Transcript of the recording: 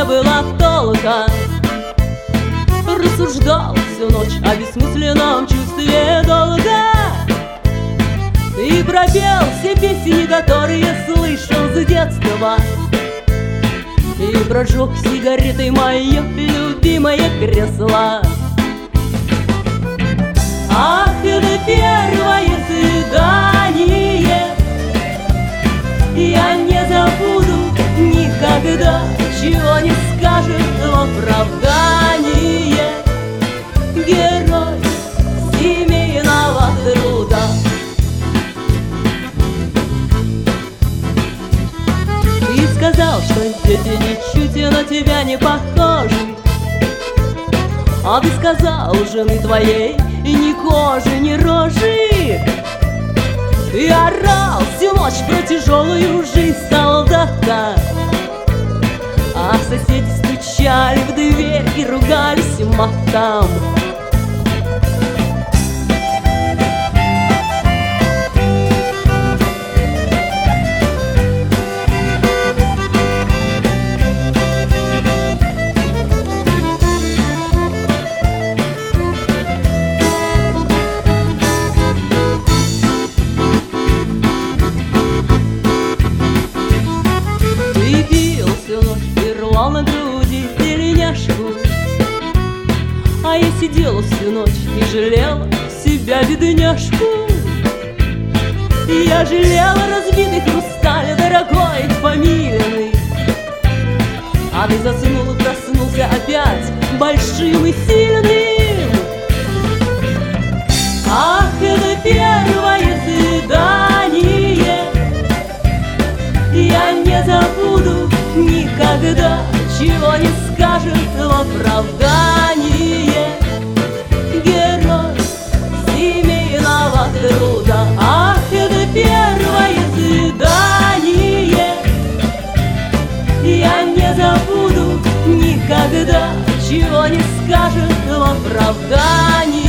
не было толка. Рассуждал всю ночь о бессмысленном чувстве долга и пропел все песни, которые слышал с детства, и прожег сигаретой мое любимое кресло. Ах, это первое свидание, я не забуду никогда, чего не скажет в оправдание герой семейного труда. Ты сказал, что дети ничуть на тебя не похожи, а ты сказал, у жены твоей и ни кожи, ни рожи. Ты орал всю ночь про тяжелую жизнь солдата, а соседи стучали в дверь и ругались матом. На груди тельняшку, а я сидела всю ночь и жалела себя, бедняжку. И я жалела разбитый хрусталь, дорогой, фамильный, а ты заснул и проснулся опять большим и сильным. Ах, это первое свидание, я не забуду никогда, чего не скажет в оправдание герой семейного труда. Ах, это первое свидание, я не забуду никогда, чего не скажет в оправдание